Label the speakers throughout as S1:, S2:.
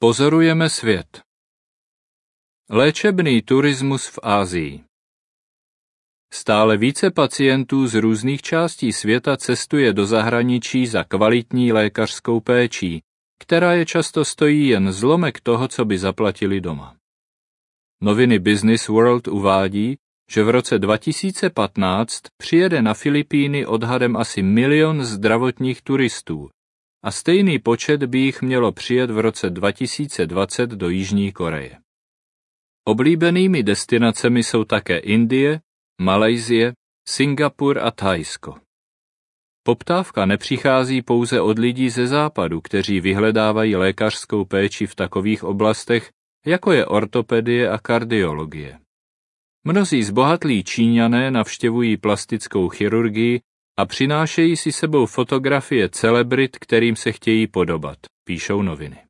S1: Pozorujeme svět. Léčebný turismus v Asii. Stále více pacientů z různých částí světa cestuje do zahraničí za kvalitní lékařskou péčí, která je často stojí jen zlomek toho, co by zaplatili doma. Noviny Business World uvádí, že v roce 2015 přijede na Filipíny odhadem asi 1 milion zdravotních turistů a stejný počet by jich mělo přijet v roce 2020 do Jižní Koreje. Oblíbenými destinacemi jsou také Indie, Malajsie, Singapur a Thajsko. Poptávka nepřichází pouze od lidí ze západu, kteří vyhledávají lékařskou péči v takových oblastech, jako je ortopedie a kardiologie. Mnozí zbohatlí Číňané navštěvují plastickou chirurgii a přinášejí si sebou fotografie celebrit, kterým se chtějí podobat, píšou noviny.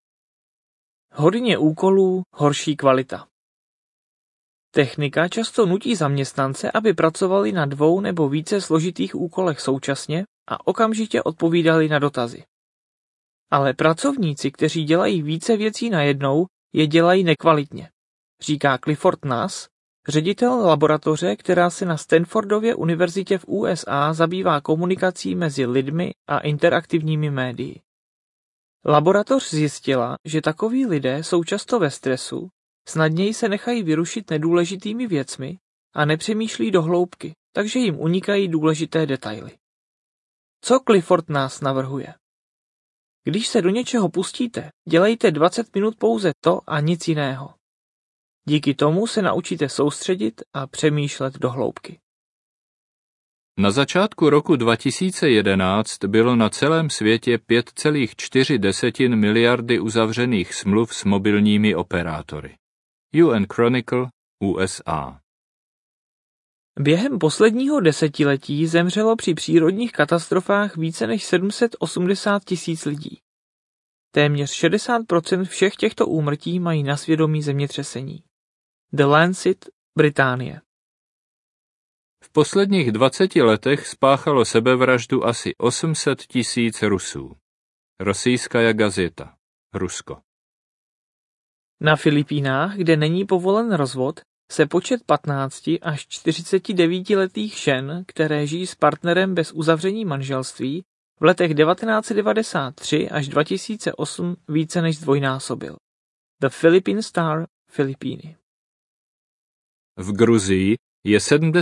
S2: Hodně úkolů, horší kvalita. Technika často nutí zaměstnance, aby pracovali na 2 nebo více složitých úkolech současně a okamžitě odpovídali na dotazy. Ale pracovníci, kteří dělají více věcí najednou, je dělají nekvalitně, říká Clifford Nass, ředitel laboratoře, která se na Stanfordově univerzitě v USA zabývá komunikací mezi lidmi a interaktivními médii. Laboratoř zjistila, že takoví lidé jsou často ve stresu, snadněji se nechají vyrušit nedůležitými věcmi a nepřemýšlí do hloubky, takže jim unikají důležité detaily. Co Clifford Nass navrhuje? Když se do něčeho pustíte, dělejte 20 minut pouze to a nic jiného. Díky tomu se naučíte soustředit a přemýšlet do hloubky.
S1: Na začátku roku 2011 bylo na celém světě 5,4 miliardy uzavřených smluv s mobilními operátory. UN Chronicle, USA.
S2: Během posledního desetiletí zemřelo při přírodních katastrofách více než 780 000 lidí. Téměř 60% všech těchto úmrtí mají na svědomí zemětřesení. The Lancet, Británie.
S1: V posledních 20 letech spáchalo sebevraždu asi 800 000 Rusů. Rossijská gazeta, Rusko.
S2: Na Filipínách, kde není povolen rozvod, se počet 15 až 49letých žen, které žijí s partnerem bez uzavření manželství, v letech 1993 až 2008 více než zdvojnásobil. The Philippine Star, Filipíny.
S1: V Gruzii je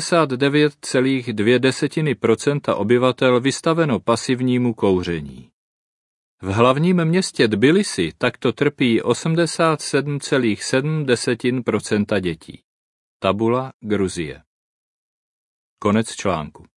S1: 79,2% obyvatel vystaveno pasivnímu kouření. V hlavním městě Tbilisi takto trpí 87,7% dětí. Tabula, Gruzie. Konec článku.